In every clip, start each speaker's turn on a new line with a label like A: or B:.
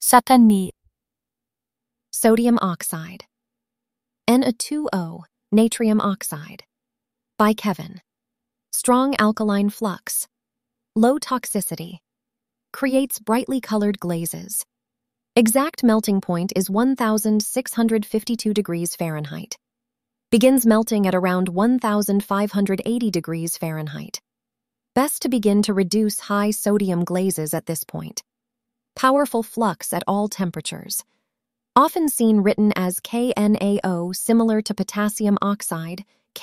A: Satani.
B: Sodium oxide. Na2O, natrium oxide. By Kevin. Strong alkaline flux. Low toxicity. Creates brightly colored glazes. Exact melting point is 1,652 degrees Fahrenheit. Begins melting at around 1,580 degrees Fahrenheit. Best to begin to reduce high sodium glazes at this point. Powerful flux at all temperatures. Often seen written as KNaO, similar to potassium oxide,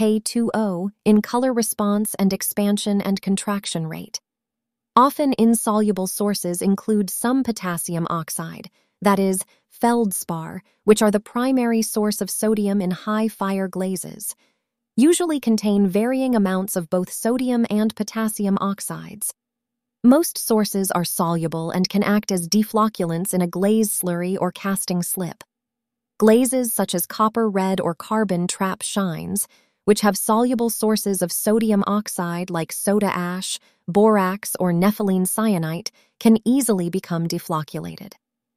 B: K2O, in color response and expansion and contraction rate. Often insoluble sources include some potassium oxide, that is, feldspar, which are the primary source of sodium in high fire glazes. Usually contain varying amounts of both sodium and potassium oxides. Most sources are soluble and can act as deflocculants in a glaze slurry or casting slip. Glazes such as copper, red, or carbon trap shines, which have soluble sources of sodium oxide like soda ash, borax, or nepheline syenite, can easily become deflocculated.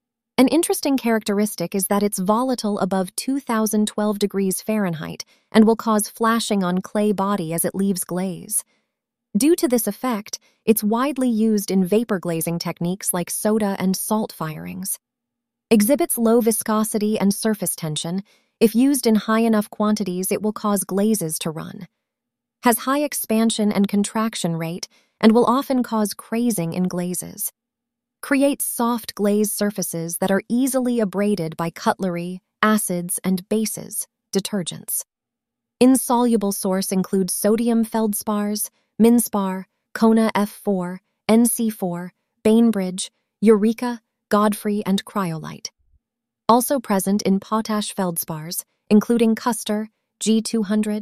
B: An interesting characteristic is that it's volatile above 2012 degrees Fahrenheit and will cause flashing on clay body as it leaves glaze. Due to this effect, it's widely used in vapor glazing techniques like soda and salt firings. Exhibits low viscosity and surface tension. If used in high enough quantities, it will cause glazes to run. Has high expansion and contraction rate and will often cause crazing in glazes. Creates soft glaze surfaces that are easily abraded by cutlery, acids, and bases, detergents. Insoluble source includes sodium feldspars, Minspar, Kona F4, NC4, Bainbridge, Eureka, Godfrey, and Cryolite. Also present in potash feldspars, including Custer, G200,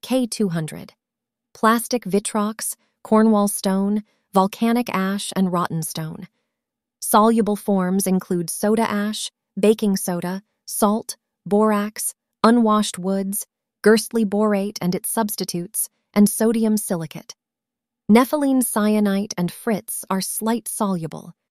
B: K200, plastic vitrox, Cornwall stone, volcanic ash, and rotten stone. Soluble forms include soda ash, baking soda, salt, borax, unwashed woods, Gerstli borate and its substitutes, and sodium silicate. Nepheline syenite and fritz are slight soluble,